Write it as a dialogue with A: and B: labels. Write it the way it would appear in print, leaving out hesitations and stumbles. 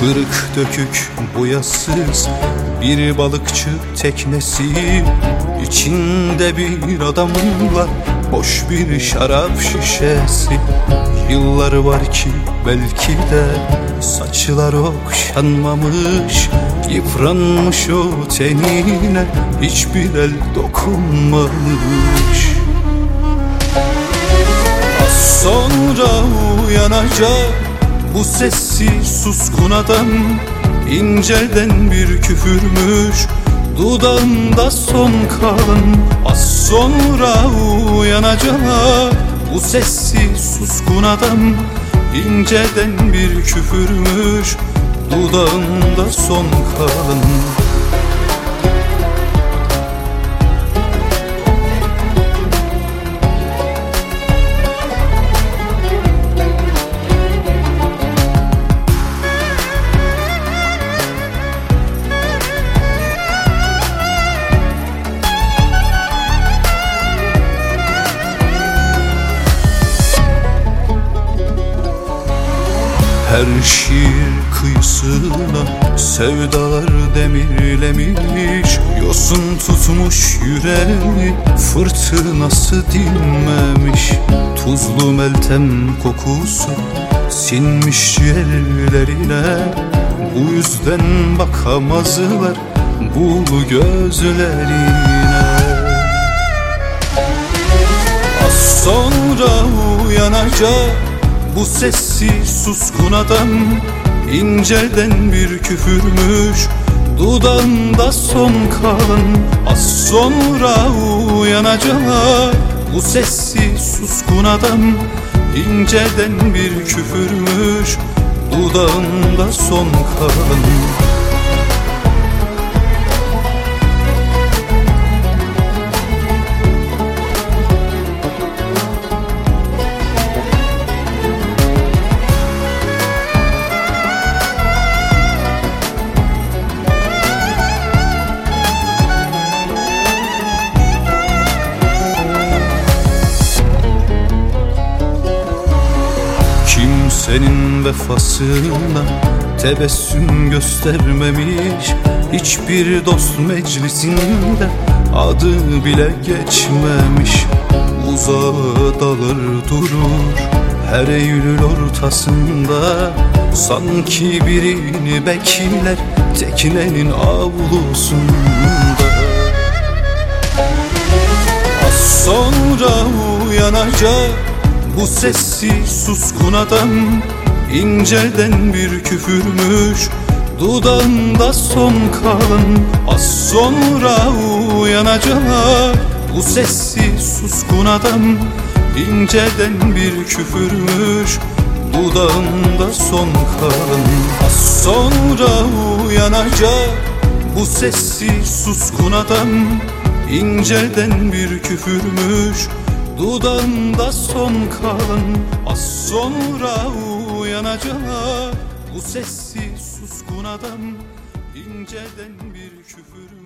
A: Kırık dökük boyasız bir balıkçı teknesi, İçinde bir adamla boş bir şarap şişesi. Yılları var ki belki de saçlar okşanmamış, yıpranmış o tenine hiçbir el dokunmamış. Az sonra uyanacak bu sessiz suskun adam, İnceden bir küfürmüş dudağında son kalan. Az sonra uyanacak bu sessiz suskun adam, İnceden bir küfürmüş dudağında son kalan. Her şiir kıyısına sevdalar demirlemiş, yosun tutmuş yüreği fırtınası dinmemiş. Tuzlu meltem kokusu sinmiş ciğerlerine, bu yüzden bakamazlar bu gözlerine. Az sonra uyanacak bu sessiz suskun adam, İnceden bir küfürmüş dudağında son kalan. Az sonra uyanacak bu sessiz suskun adam, İnceden bir küfürmüş dudağında son kalan. Senin vefasına tebessüm göstermemiş, hiçbir dost meclisinde adı bile geçmemiş. Uzağa dalır durur her Eylül ortasında, sanki birini bekler teknenin avlusunda. Az sonra uyanacak bu sessiz suskun adam, İnceden bir küfürmüş dudağında son kalan. Az sonra uyanacak bu sessiz suskun adam, İnceden bir küfürmüş dudağında son kalan. Az sonra uyanacak bu sessiz suskun adam, İnceden bir küfürmüş dudağında son kalan. Az sonra uyanacak bu sessiz suskun adam, İnceden bir küfür.